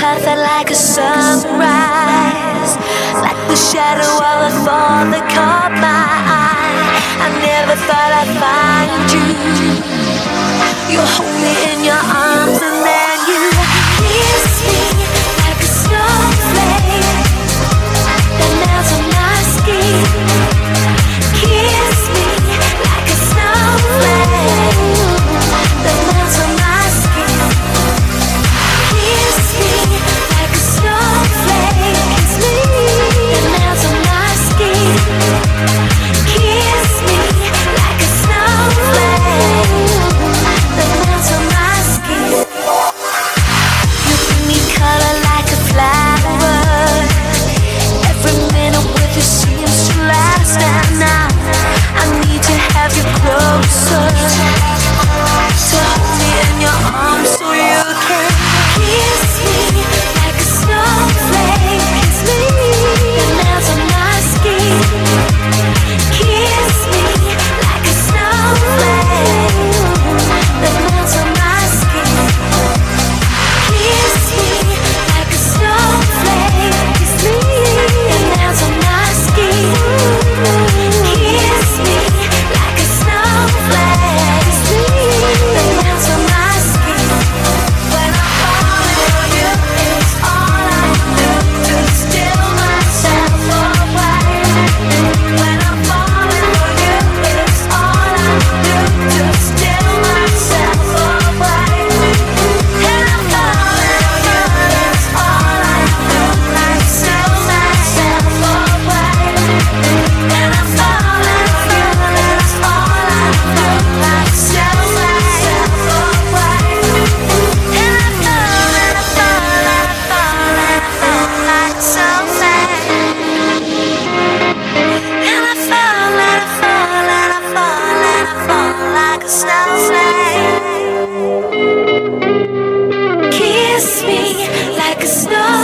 perfect like a sunrise, like the shadow of a thorn that caught my eye. I never thought I'd find you. You hold me in your arms and then you kiss me like a snowflake that melts on my skin. Kiss me like a snowflake that melts on my skin. Kiss me like a snowflake. Kiss me that melts on my skin. Kiss me like a snowflake that melts on my skin. You bring me color like a flower. Every minute with you seems to last, and now I need to have you closer, to hold me in your arms so you can kiss me like a snowflake. Kiss me that melts on my skin. Kiss me like a snowflake that melts on my skin. Kiss me like a snowflake. Kiss me that melts on my skin. Kiss me like a snowflake. Kiss me that melts on my skin. When I'm falling for you, it's all I do to steal myself away. When I'm falling for you, it's all I do to steal myself away. And I'm falling for you, it's all I do to steal myself away. And I'm falling for you, it's all I do to steal myself away. And I'm falling like something. And I fall like a snowflake. Kiss me like a snowflake.